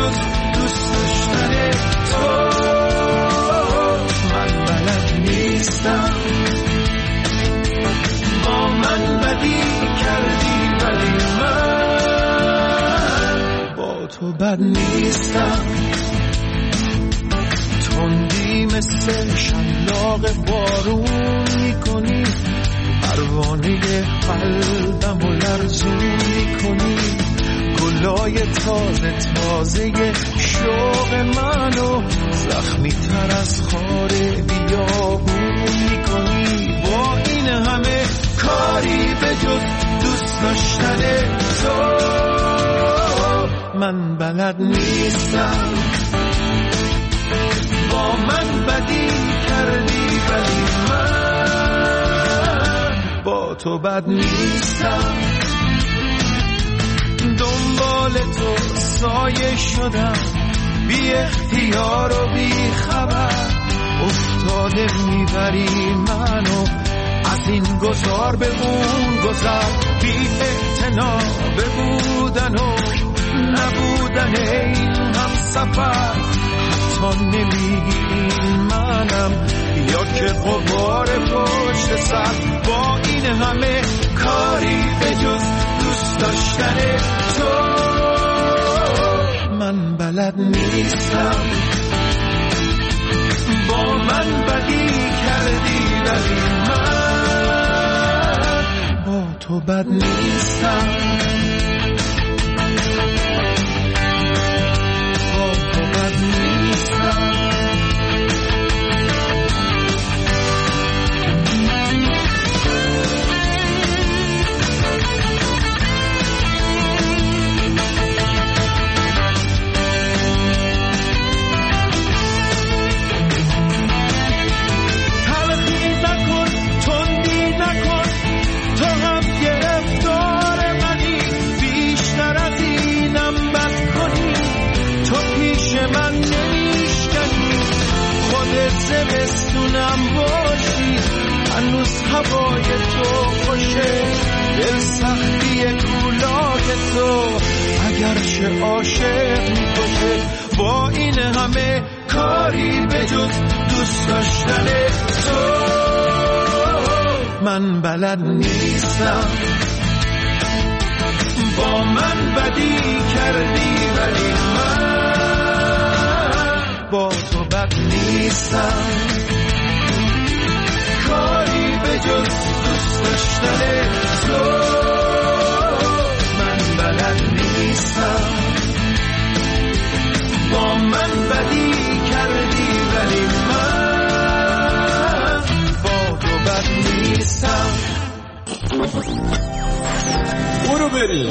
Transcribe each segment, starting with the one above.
جز دوست داشتن تو. من بلد نیستم، با من بدی کردی ولی من با تو بد نیستم. تندی مثل شلاق بارون میکنی، پروانه قلبم و لرزون میکنی. گلای تازه تازه شوق منو زخمی تر از خار بیابون میکنی. با این همه کاری به جز دوست داشتن تو من بلد نیستم. با من بدی کردی ولی من با تو بد نیستم. دنبال تو سایه شدم، بی اختیار و بی خبر افتاده میبری منو از این گذار به اون گذر. بی اعتنا به بودن و نبودن این هم سفر، حتی نمیگی منم یا که غبار پشت سر. با این همه کاری به جز دوست داشتن تو من بلد نیستم. با من بدی کردی ولی من با تو بد نیستم. با تو بد نیستم. زمستونم باشی هنوز هوای تو خوشه، دل سختی کولاک تو اگرچه عاشق میکشه. با این همه کاری به جز دوست داشتن تو من بلد نیستم. با من بدی کردی ولی من با تو بد نیستم. کاری به جز دوست داشتن تو من بلد نیستم. با من بدی کردی ولی من با تو بد نیستم. برو بریم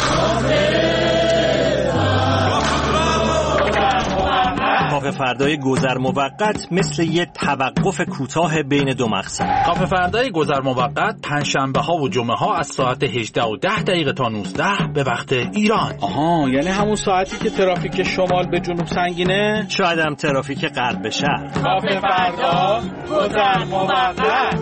کافه فردای گذر موقت مثل یه توقف کوتاه بین دو مقصد. کافه فردای گذر موقت پنجشنبه ها و جمعه ها از ساعت 18:10 تا 19 به وقت ایران. آها، یعنی همون ساعتی که ترافیک شمال به جنوب سنگینه، شاید هم ترافیک غرب به شرق. کافه فردا گذر موقت.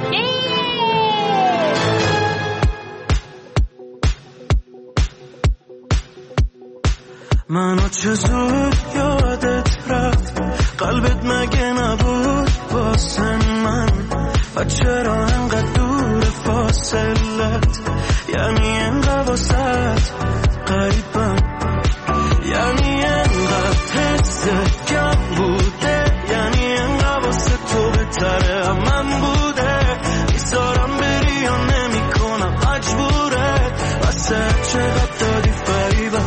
منو چه زود یادت رفت، قلبت مگه نبود واسه من؟ و چرا انقدر دور فاصلت؟ یعنی انقدر واسه قریبم، یعنی انقدر حست کم بوده، یعنی انقدر واسه تو بهتره من بوده. میذارم بری یا نمی کنم مجبوره، واسه چقدر دادی فریبم.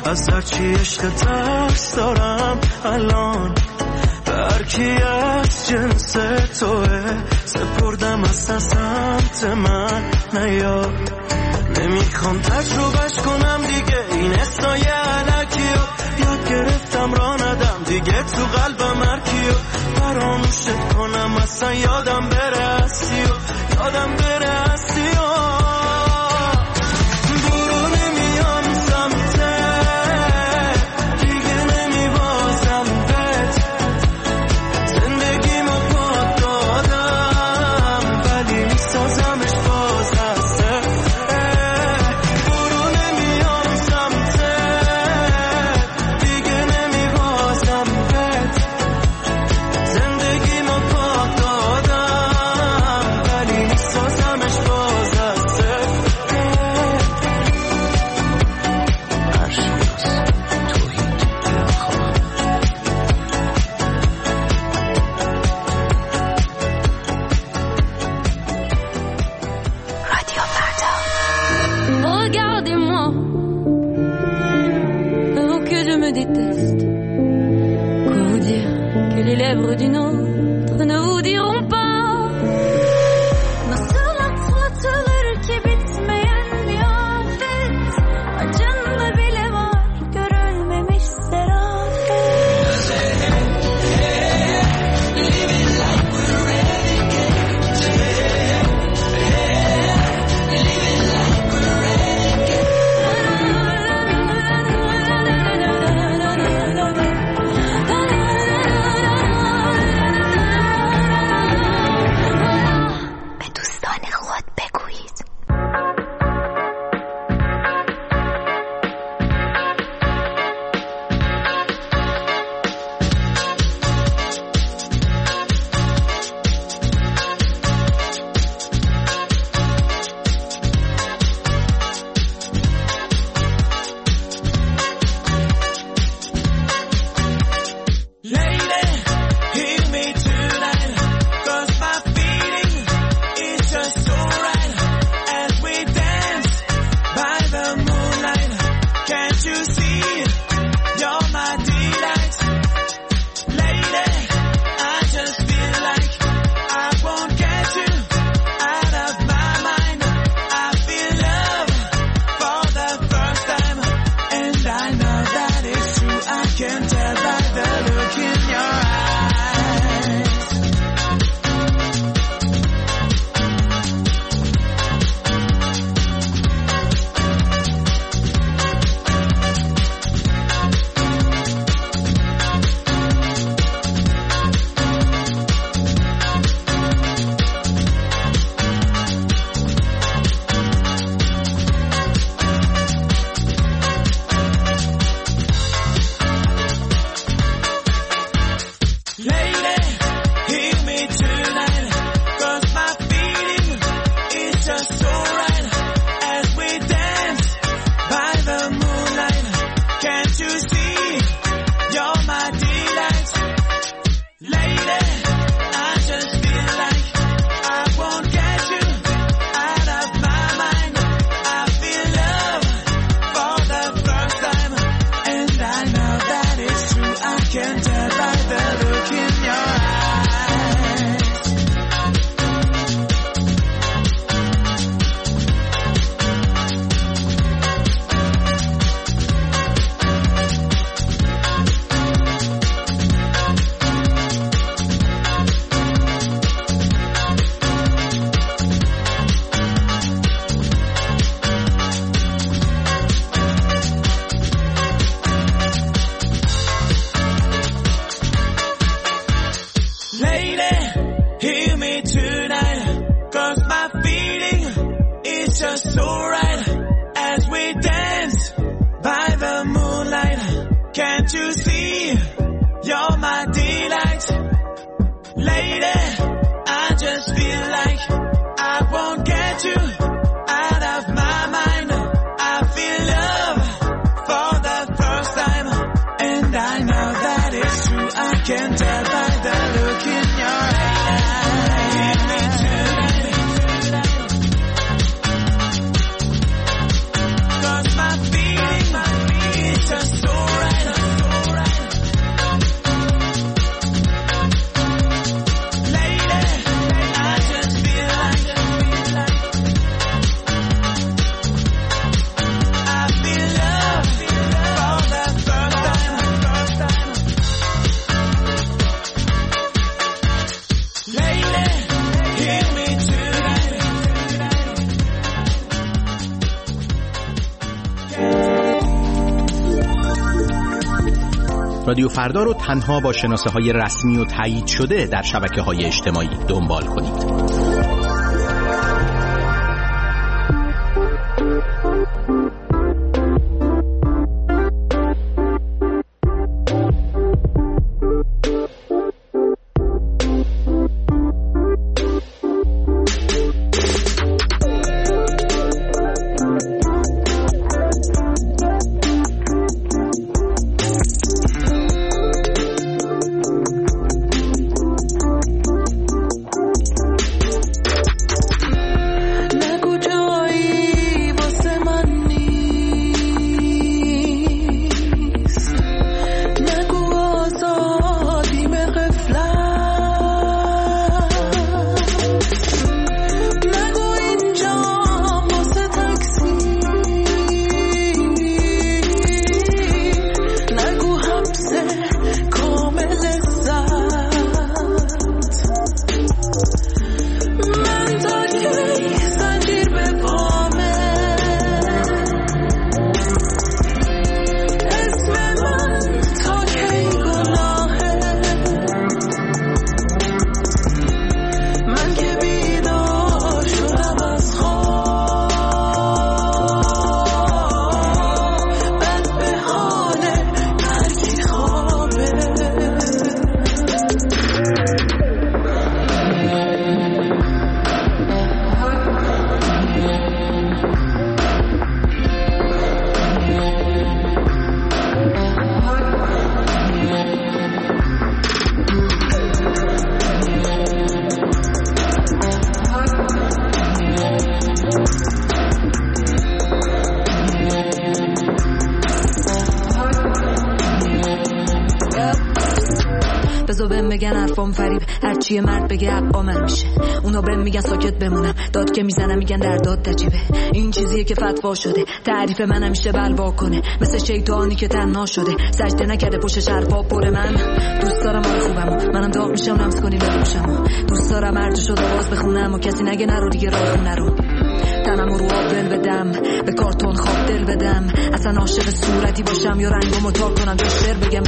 از هرچی عشق ترس دارم الان، هرکی از جنس توه سپردم از سمت من نیا. نمیخوام تجربهش کنم دیگه این اسنای علکیو، یاد گرفتم را ندم دیگه تو قلبم هرکیو، فراموشت کنم اصلا یادم بره هستیو، یادم بره هستیو. برو نمیام سمته دیگه نمیبازم بهت، زندگیمو پاک دادم ولی میسازمش باز از صفر. برو نمیام سمته دیگه نمیبازم بهت، زندگیمو پاک دادم ولی میسازمش باز از صفر. Regardez-moi, avant que je me déteste. Quoi vous dire que les lèvres d'une autre ne vous diront pas? Nasıl atlatılır ki bitmeyen bir afet, acında bile var görülmemiş zarafet. به دوستان خود بگویید. Lady, hear me tonight, 'cause my feeling is just so right as we dance by the moonlight. Can't you see you're my delight? Lady, I just feel like I won't get you out of my mind. I feel love for the first time, and I know that it's true. I can tell by the look in your eyes. Lady, hear me tonight, 'cause my feeling is just so right as we dance by the moonlight. Can't you see you're my delight? Lady, I just feel like I won't get you out of my mind. I feel love for the first time, and I know that it's true. I can tell by the look in your eyes. Lady, hear me tonight, 'cause my feeling is just so right as we dance by the moonlight. Can't you see you're my delight? Lady, I just feel like I won't get you out of my mind. I feel love for the first time, and I know that it's true. I can tell by the look in your eyes. Hear me tonight. رادیو فردا رو تنها با شناسه‌های رسمی و تایید شده در شبکه‌های اجتماعی دنبال کنید. بگن حرفام فریب، هرچی مرد بگه حقا من میشه. اونا بهم میگن ساکت بمونم، داد که میزنم میگن در داد تجیبه. این چیزیه که فتوا شده، تعریف من همیشه بلوا کنه، مثل شیطانی که تنها شده، سجده نکرده پشت حرفا پر. من دوست دارم حال خوبمو، منم داغ میشم لمس کنی بپوشمو. دوست دارم هر جا شد آواز بخونم و کسی نگه نرو دیگه راه خونه رو. تنم رو آب دل بدم، به کارتون خواب دل بدم، اصلا عاشق صورتی باشم یا رنگمو تا کنم تو شعر بگم.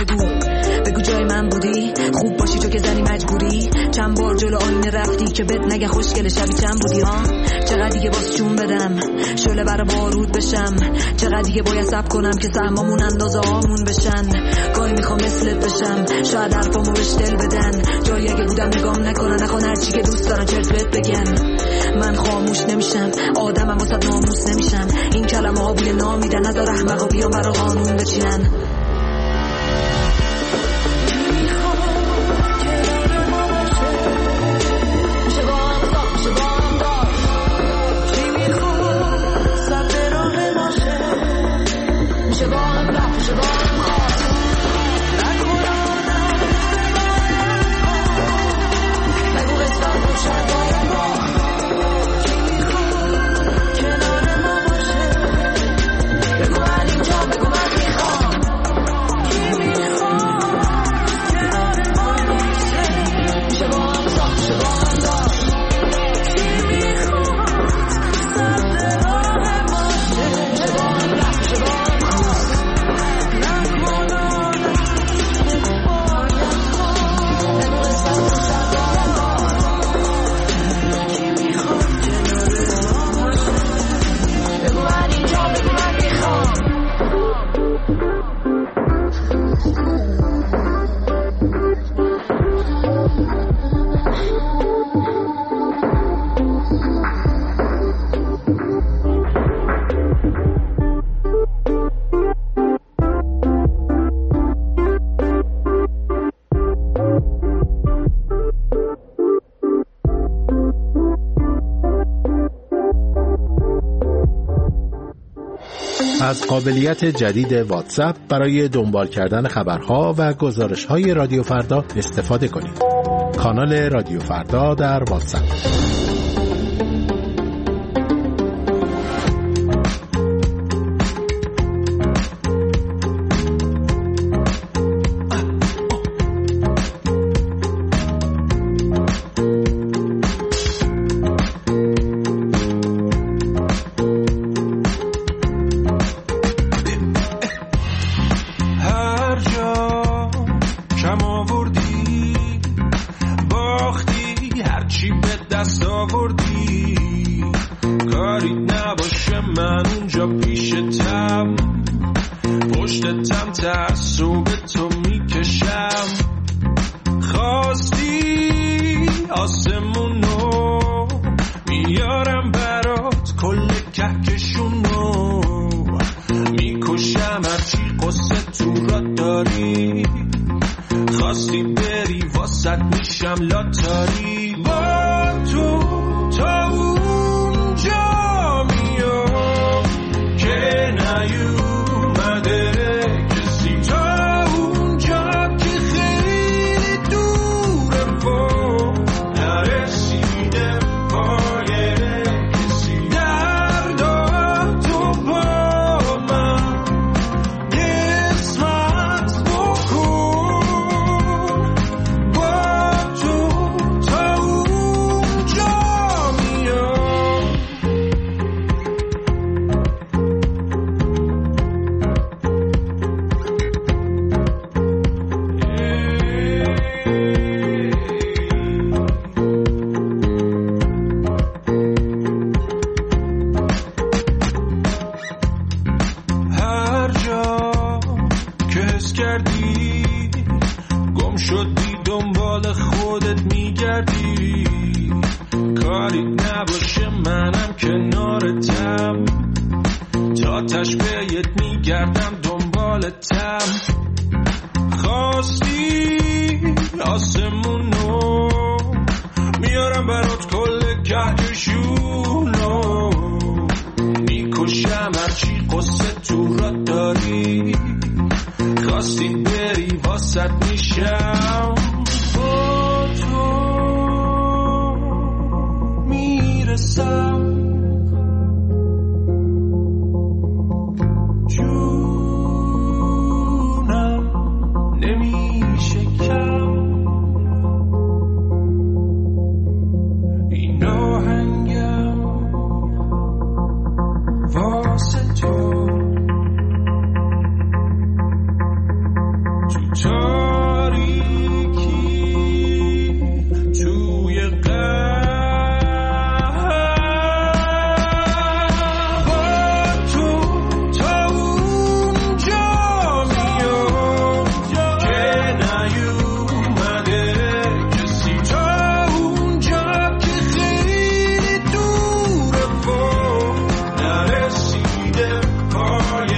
بگو جای من بودی، خوب باشی تو که زنی مجبوری. چند بار جلو آینه رفتی که بد نگه خوشگل شبی چند بودی ها. چقدر دیگه باز جون بدم، شعله برا بارود بشم. چقدر دیگه باید صبر کنم که سهمامون اندازه هامون بشن. گاهی میخوام مثلت بشم، شاید حرفامو بهش دل بدن. جایی اگه بودم نگام نکنن، نخوان هرچی که دوست دارن چرت بهت بگن. من خاموش نمیشم، آدمم واسه ناموس نمیشم. این کلمه ها بوی نامیدن، نذار احمقا بیان برا قانون بچینن. از قابلیت جدید واتساپ برای دنبال کردن خبرها و گزارش‌های رادیو فردا استفاده کنید. کانال رادیو فردا در واتساپ. نباشه من اونجا پیشتم، پشتتم تعصب تو میکشم. خواستی آسمونو میارم برات کل کهکشونو، میکشم هرچی قصه تو را داری. خواستی بری واسط میشم لاتاری. با تو تا اونجا میام که نیومده کسی، تا اونجا که خیلی دوره و نرسیده پای کسی. دردا تو با من قسمت بکن، با تو تا اونجا میام. هر جا که حس کردی گم شدی دنبال خودت میگردی، کاری نباشه منم کنارتم، تا تشبیهت میگردم دنبالتم. خواستی آسمونو میارم برات کل کهکشونو، میکشم هرچی قصه تو را داری. خواستی بری واسط میشم، با تو میرسم. جونم نمیشه کم، این آهنگم واسه تو. تو تاریکی توی قهر، با تو تا اونجا میام که نیومده کسی، تا اونجا که خیلی دوره و نرسیده پای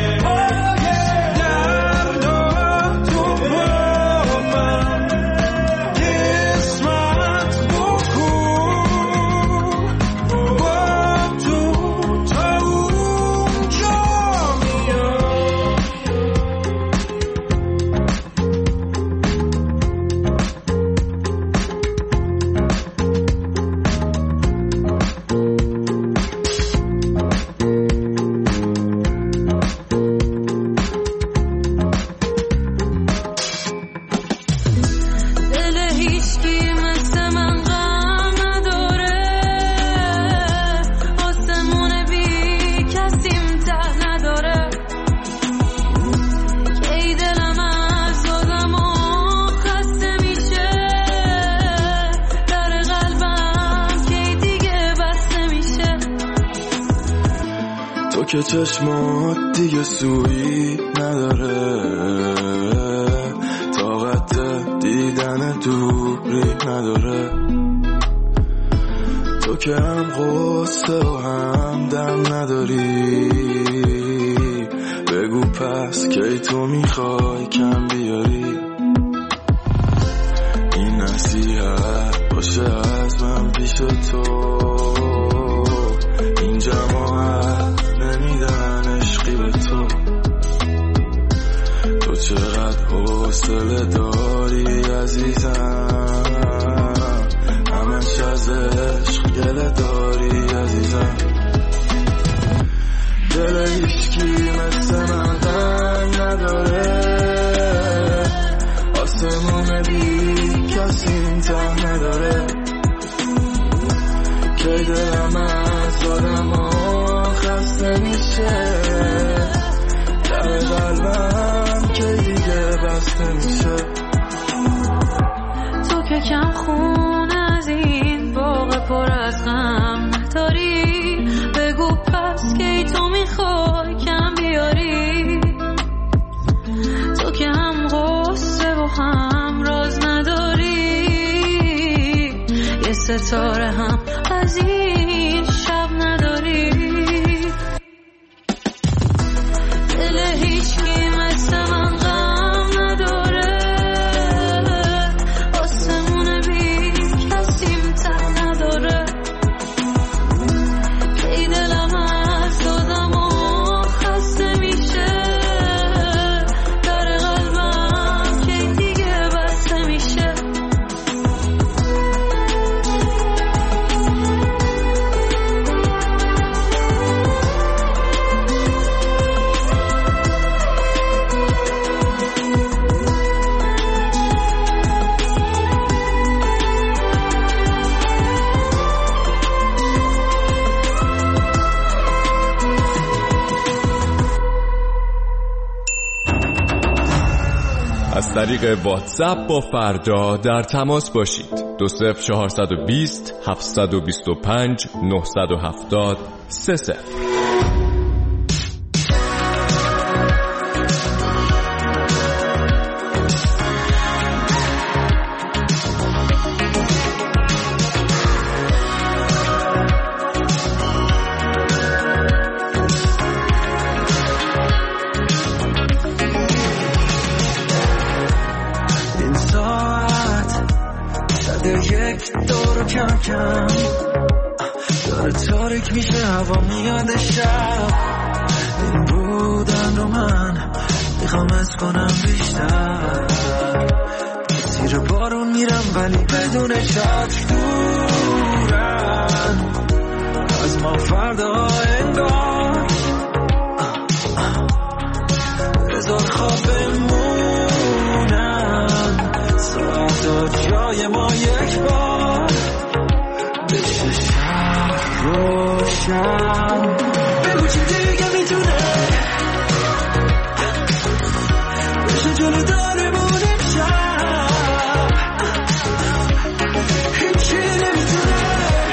که چشمات دیگه سویی نداره، طاقت دیدن دوری نداره. تو که هم قصه و هم دم نداری، بگو پس کی تو میخوای کم بیاری. این نصیحت باشه از من پیش تو، این جماعت نمیدن عشقی به تو. تو چقدر حوصله داری عزیزم، همش از عشق گله داری عزیزم. دل هیچکی مثل من غم نداره، آسمون بی کسی ته نداره. که دلم از آدم خسته میشه، در قلبم که دیگه بسته میشه. تو که کم خون از این باغ پر از غم نداری، بگو پس از طریق واتساپ با فردا در تماس باشید. 20420 725 970 30. کم کم داره تاریک میشه، هوا میاد شب. این بودن رو من میخوام از کنم بیشتر. زیر بارون میرم ولی بدون چتر، دورن از ما فردا انگار. بذار خواب بمونم، ساعتا جای ما یک بار بشه شهر روشن. بگو چی دیگه میتونه بشه جلو داره مونه شب. هیچی نمیتونه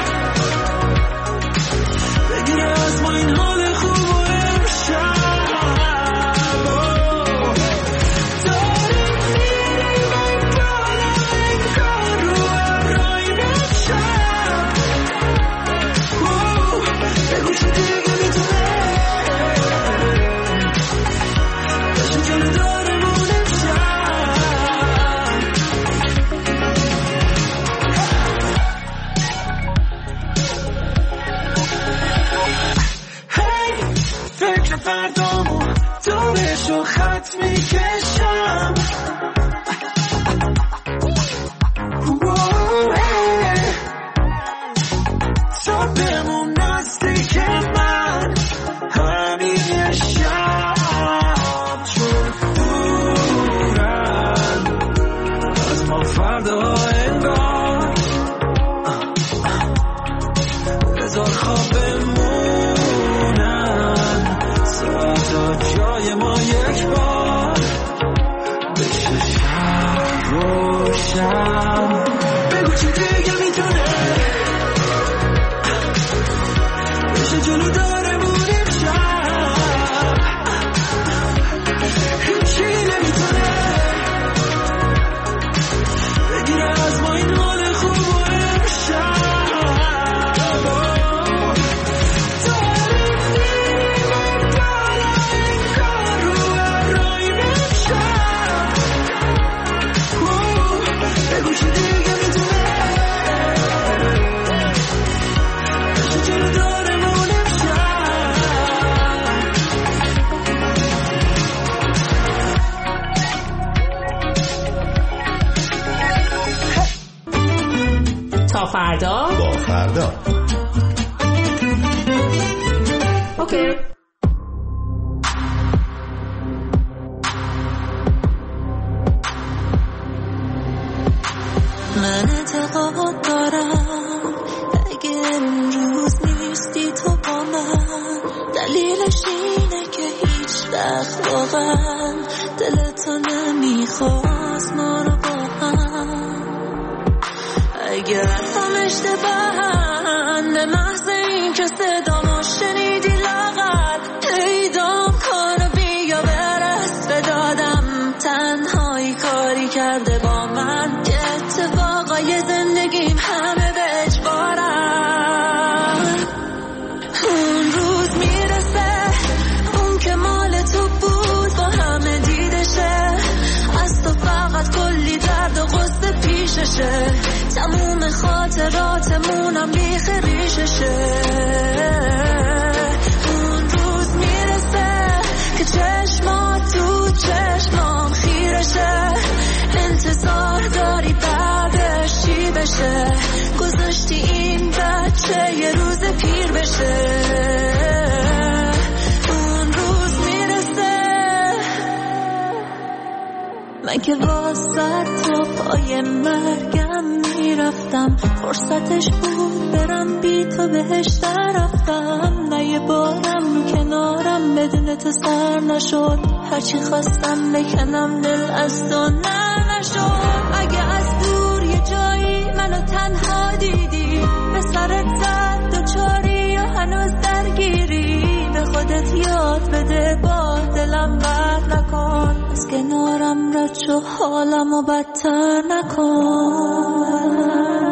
بگیره از ما این حال خوب و امشب. فردامو دورشو خط میکشم. تا بمون نزدیک من همین شب، چون دورن از ما فردا انگار. بذار خواب بمونن، ساعتا جای ما یک بار بشه شهر روشن. بگو چی دیگه میتونه بشه جلو داره مونه شب. هیچی نمیتونه بگیره از ما این حال خوب و امشب. تا فردا با فردا. اوکی. من اعتقاد دارم اگه امروز نیستی تو با من، دلیلش اینه که هیچ وقت واقعا دلتو نمیخواست ما رو با هم. اگر هم اشتباهن به محض این که صدامو شنیدی لاغر پیدام کن و بیا برس به دادم. تنهایی کاری کرده با من که اتفاقای زندگیم همه به اجبارم. اون روز میرسه اون که مال تو بود با همه دیدشه، از تو فقط کلی درد و غصه پیششه. تموم خاطراتمونم بیخ ریششه. اون روز میرسه که چشمات تو چشمام خیرشه. انتظار داری بعدش چی بشه؟ گذاشتی این بچه یه روز پیر بشه. اون روز میرسه من که واسه تا پای مرگم میرفتم، فرصتش بود برم بی تو بهش رفتم. نه یه بارم رو کنارم بدون تو سر نشد، هرچی خواستم بکنم دل از تو نشد. اگه از دور یه جایی منو تنها دیدی، به سرت زد دوچاری یا هنوز درگیری، به خودت یاد بده با دلم بر نکن، از کنارم رد شو حالمو بدتر نکن.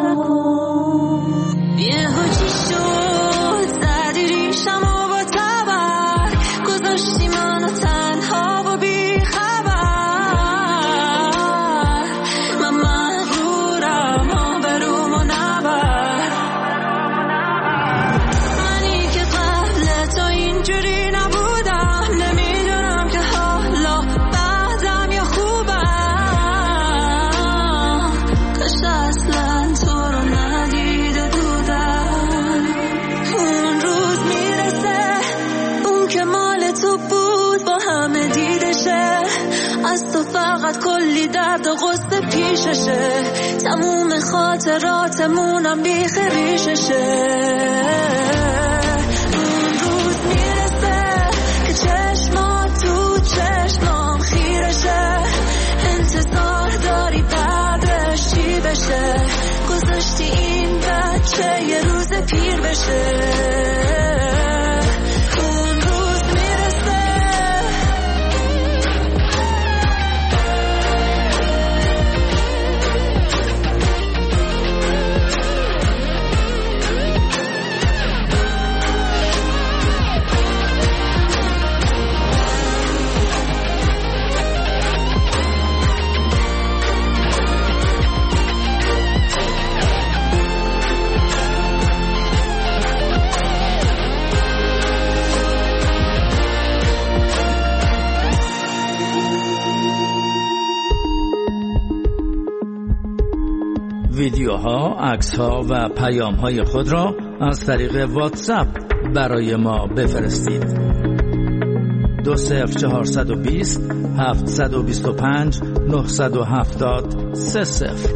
یه چی شد زدی ریشمو با تبر، گذاشتی منو تنها و بی خبر. من مغرورم آبرومو نبر، منی که قبل تو اینجوری نبودم، نمیدونم که حالا بعدم یا خوبم. کاش اصلا تو رو ندیده بودم. اون روز میرسه اون که مال تو بود با همه دیدشه، از تو فقط کلی درد و غصه پیششه، تموم خاطراتمونم بیخ ریششه. اون روز میرسه که چشمات تو چشمام خیرشه، انتظار داری بعدش چی بشه، گذاشتی این بچه یه روز پیر بشه. اون روز میرسه ویدیوها، عکس‌ها و پیام‌های خود را از طریق واتساپ برای ما بفرستید. 20420 725 970 30.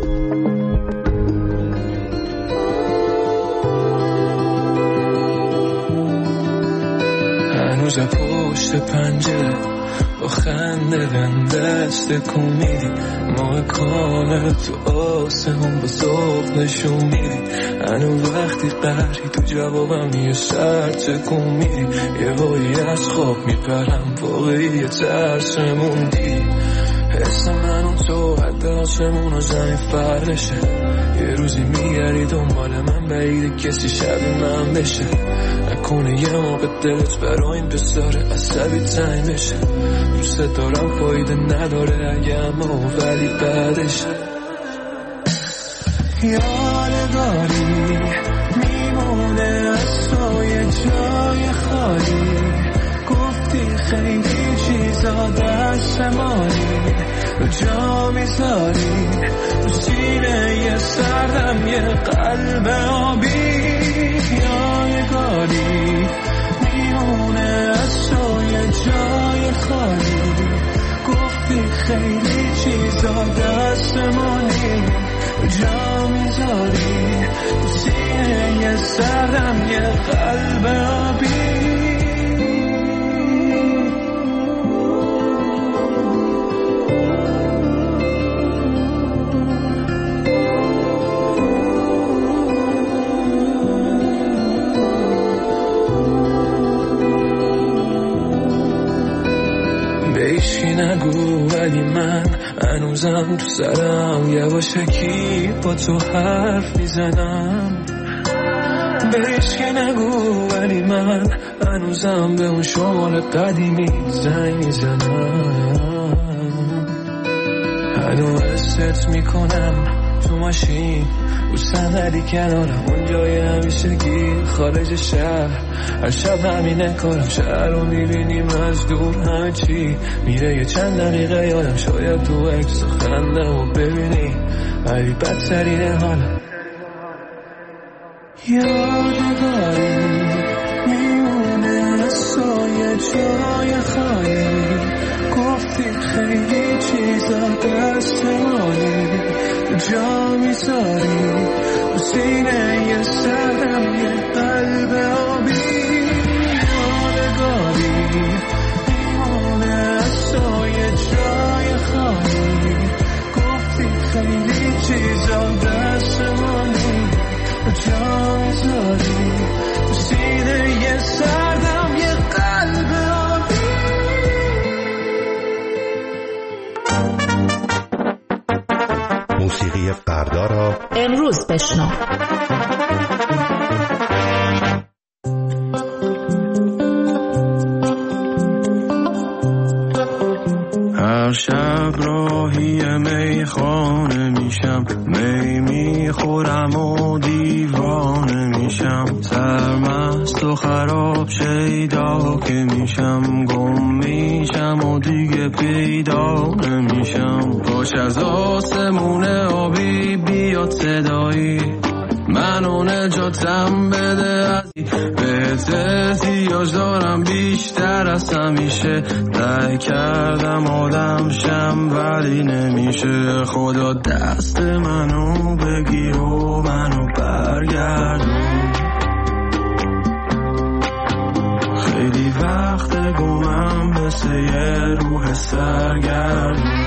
هنوز پشت پنجره با خنده دست کمیدی، ماه کامل تو آسمون با ذوق نشون میدی. هنوز وقتی قهری تو جوابم یه سر تکون میدی، یه وایی از خواب میپرم واقعی ترسمون دیدی. حس من و تو حد آسمون و زمین فرقشه، یه روزی میگردی دنبال من بعید کسی شبیه من بشه، نکنه یه موقع دلت برای این بساره عصبی تنگ بشه. دوست دارم فایده نداره اگه اما ولی بعدش یادگاری میمونه از تو یه جای خالی. گفتی خیلی چیزا دست مالی رو جا میذاری، رو سینه یه سردم یه قلب آبی. یادگاری میمونه از تو یه جای خالی. گفتی خیلی چیزا دست مالی رو جا میذاری، رو سینه یه سردم یه قلب آبی. نگو ولی من هنوزم تو سرم یواشکی با تو حرف میزنم. بهش که نگو ولی من هنوزم به اون شمال قدیمی زنگ میزنم. هنوز حست میکنم تو ماشین رو صندلی کنارم، اون جای همیشگی خارج شهر. هر شب همینه کارم، شهر رو میبینیم از دور، همه چی میره یه چند دقیقه یادم. شاید تو عکس خندم و ببینی ولی بدترینه حالم. یادگاری میمونه از تو یه جای خالی. گفتی خیلی چیزا دست مالی رو جا میذاری، رو سینه یه سردم یه قلب آبی. یادگاری آشنا. هر شب راهی میخانه میشم، می میخورم و دیوانه میشم، سرمست و خراب شیدا که میشم، گم میشم و دیگه پیدا نمیشم. کاش از آسمون آبی بیاد صدایی منو نجاتم بده، از بهت احتیاج دارم بیشتر از همیشه. سعی کردم آدم شم ولی نمیشه. خدا دست منو بگیر و منو برگردون، خیلی وقت گمم مثل یه روح سرگردون.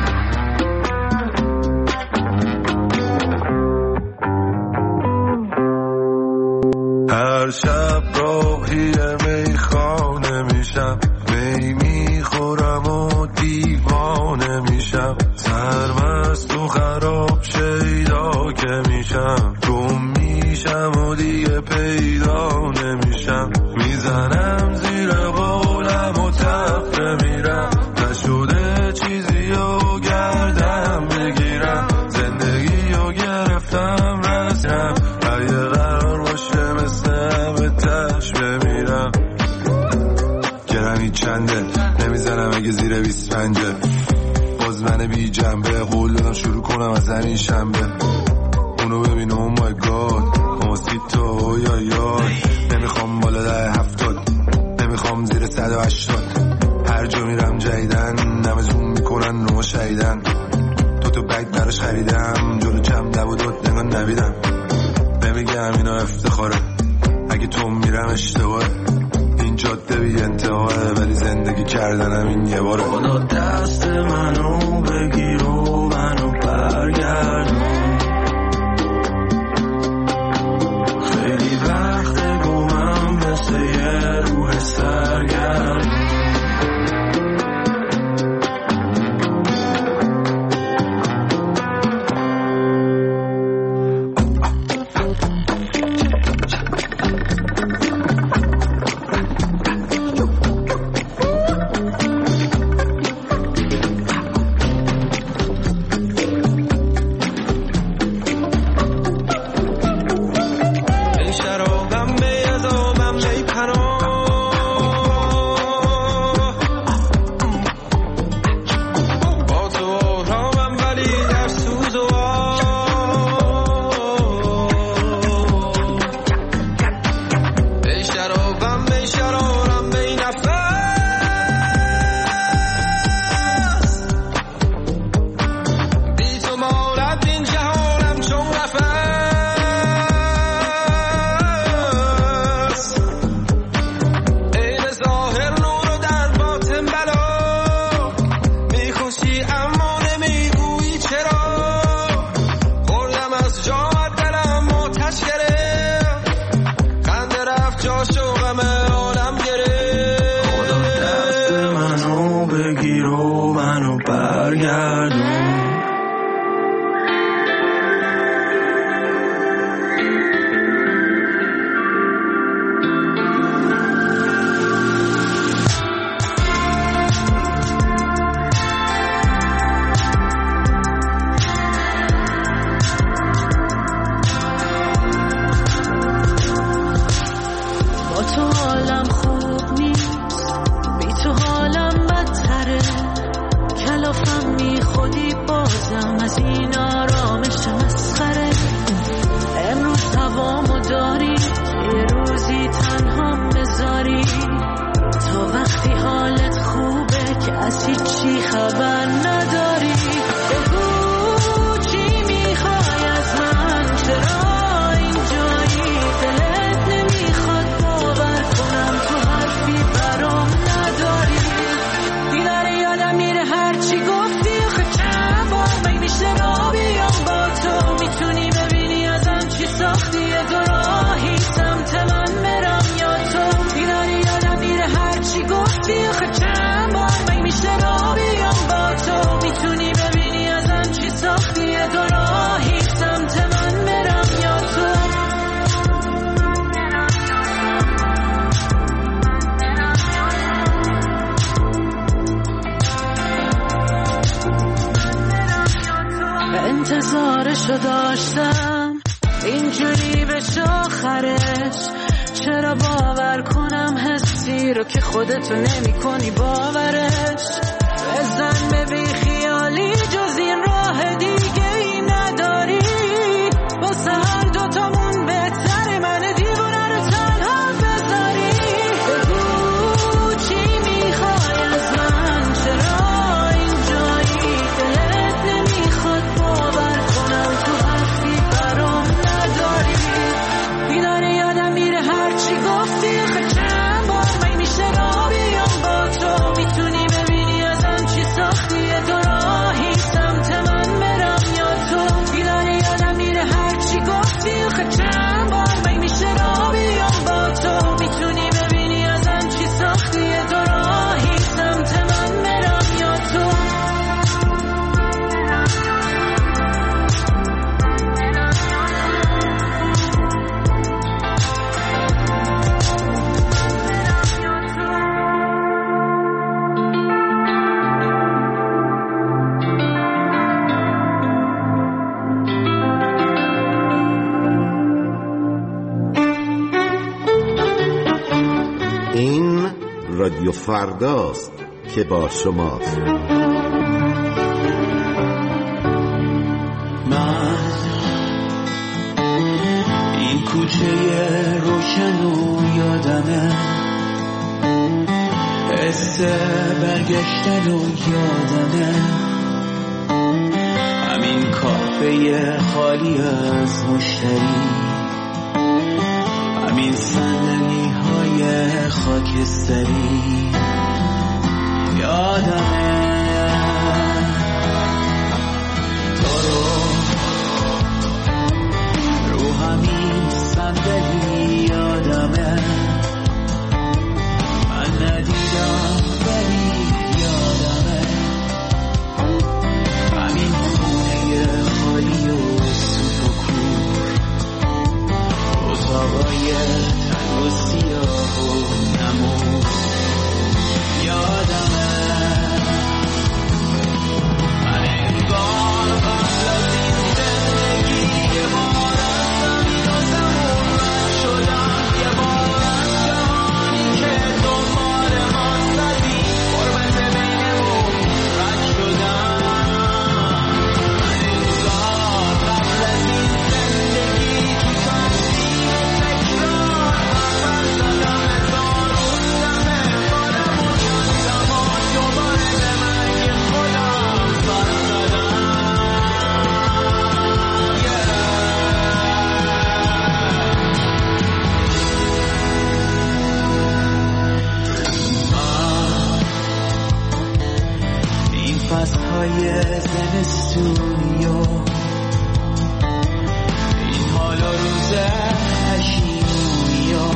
هر شب راهی میخانه میشم، می میخورم و دیوانه میشم، سرمست و خراب شیدا که میشم، گم میشم و دیگه پیدا نمیشم. میزنم زیر قولم و تفره میرم، نشده چیزی و گردم بگیرم، زندگی و گرفتم رسم، اگه قرار باشه مثل همه تش بمیرم. گرمی چنده نمیزنم اگه زیر 25، باز من بی جنبه قول دادم شروع کنم از همین شنبه. اونو ببین او مای گاد موسیتو یا یاد، نمیخوام بالا ده 70، نمیخوام زیر 180. هر جا میرم جدیدن نمه زوم میکنن نو شهیدن. تو بگ براش خریدم جلو چم دب و دوت نگاه نبیدم. نمیگم اینا افتخاره، اگه تو میرم اشتباهه، این جاده بی انتهاه، ولی زندگی کردنم این یه باره. خدا دست منو بگیر و منو برگردون، خیلی وقت گمم مثل یه روح سرگردون. میتونی ببینی ازم چی ساختی، تو راهی سمت من برم آرزشو داشتم اینجوری بشه آخرش. چرا باور کنم حسی رو که خودتو نمی کنی باورش. بزن به بی خیالی جز این راه دیگه ای نداری. واسه هر دوتامون بهتره من دیوونه رو تنها بذاری. بگو چی میخوای از من، چرا اینجایی دلت نمیخواد باور کنم تو حرفی برام نداری. بیداره یادم میره هرچی گفتی آخه چند بار می میشه را بیام با تو. میتونی ببینی ازم چی ساختیه تو راهی سمت من برم یا تو. بیداره یادم میره هرچی گفتی آخه چند بار می میشه را بیام با تو. میتونی ببینی ازم چی ساختیه تو راهی سمت من برم یا تو. این رادیو فرداست که با شماست. من این کوچه روشن و یادمه، حس برگشتن و یادمه، همین کافه خالی از مشتری، همین صندلی های خاکستری یادمه. تو رو همین صندلی یادمه، من ندیدم ولی یادمه، همین خونه خالی و سوت و کور، اتاقای تنگ و سیاه و نمور یادمه. من انگار قبل از این زندگی یه بار رفتم اینو زمون رد شدم، یه بار از جهانی که دنبال ما زدی قربت بینمون رد شدم. من انگار قبل از این زندگی تو تنظیم تکرار بغل زدم هزار روزمه خودم و شدم و دوباره به مرگ خودم سر زدم. این فصلهای زمستونی و این حال و روز پشیمونی و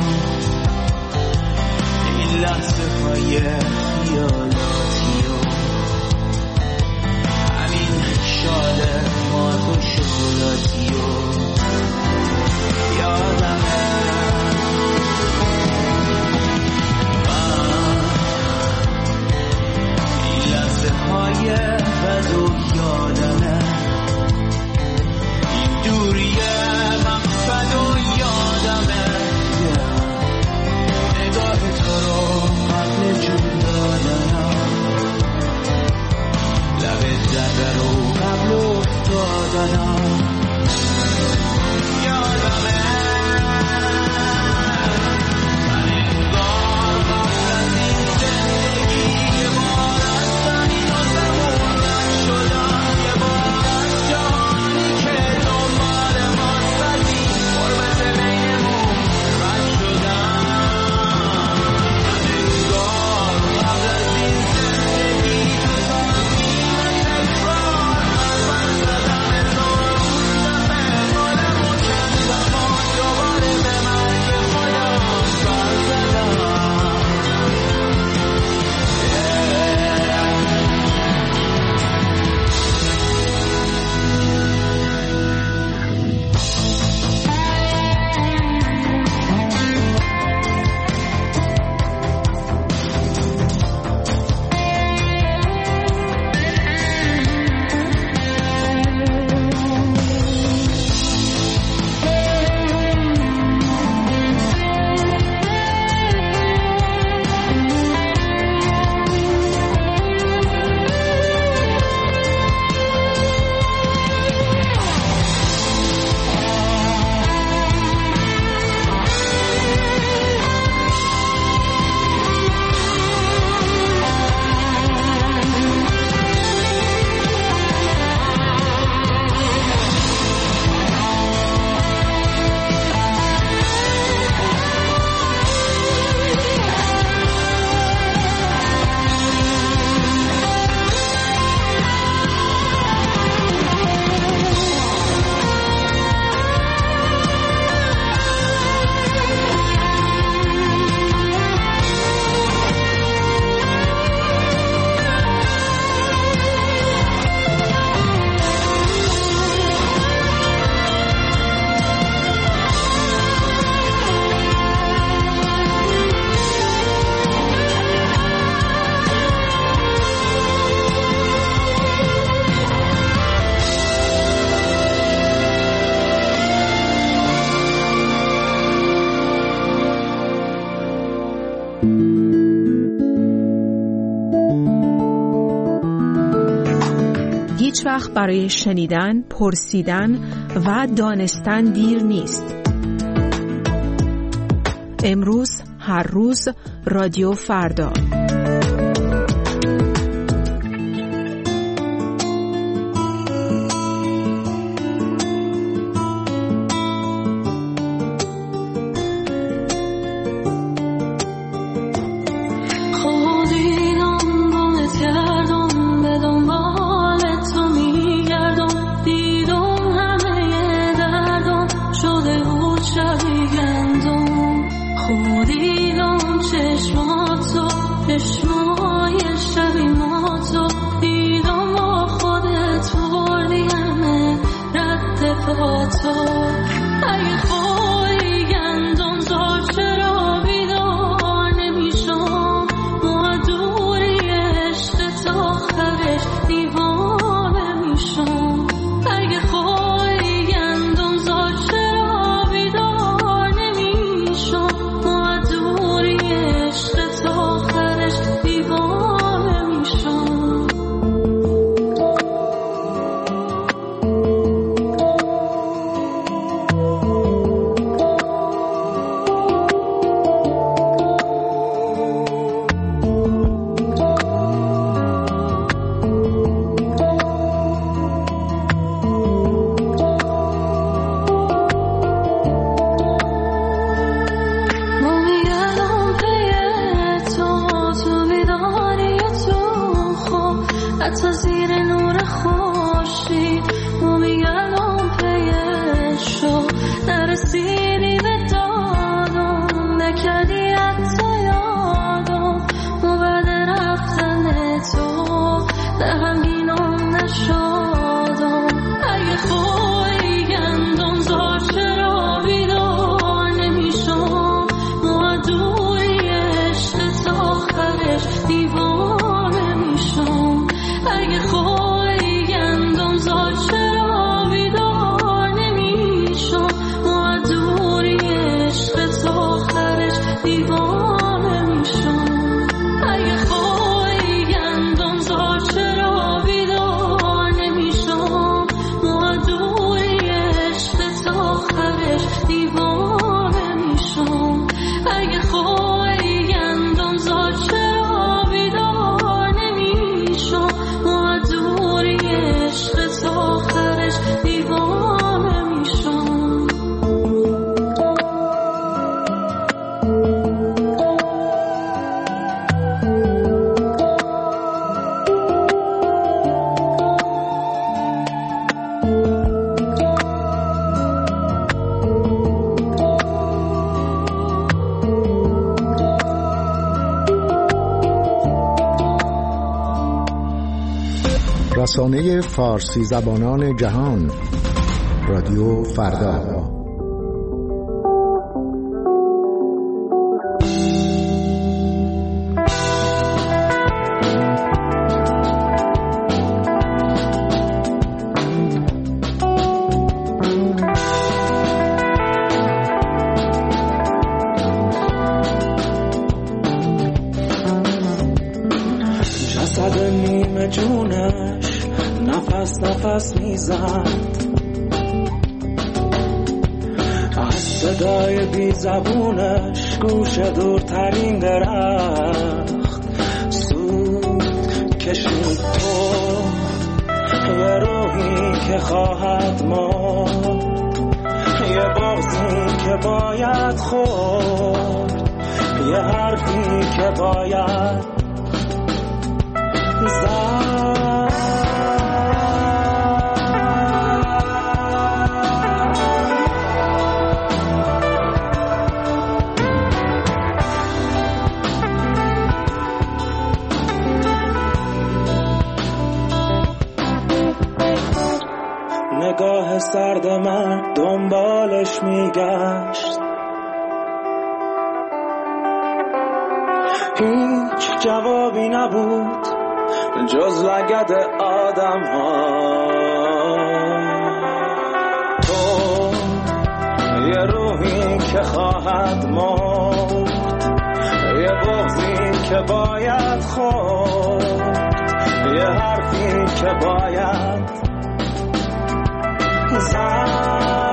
این لحظه های خیالاتی و همین شال مات و شکلاتی و یادمه. این لحظه های بد و یادمه، این دوری مقصد و یادمه، نگاه تو رو قبل جون دادنم، لب دره رو قبل افتادنم یادمه. هیچ وقت برای شنیدن، پرسیدن و دانستن دیر نیست. امروز، هر روز، رادیو فردا. رسانه فارسی زبانان جهان، رادیو فردا. جسد نیمه جونش نفس نفس میزد، از صدای بی زبونش گوش دورترین درخت سود کشید. تو یه روحی که خواهد مرد، یه بغضی که باید خورد، یه حرفی که باید نگاه سرد من دنبالش میگشت، هیچ جوابی نبود جز لگد آدم ها. تو یه روحی که خواهد مرد، یه بغضی که باید خورد، یه حرفی که باید زد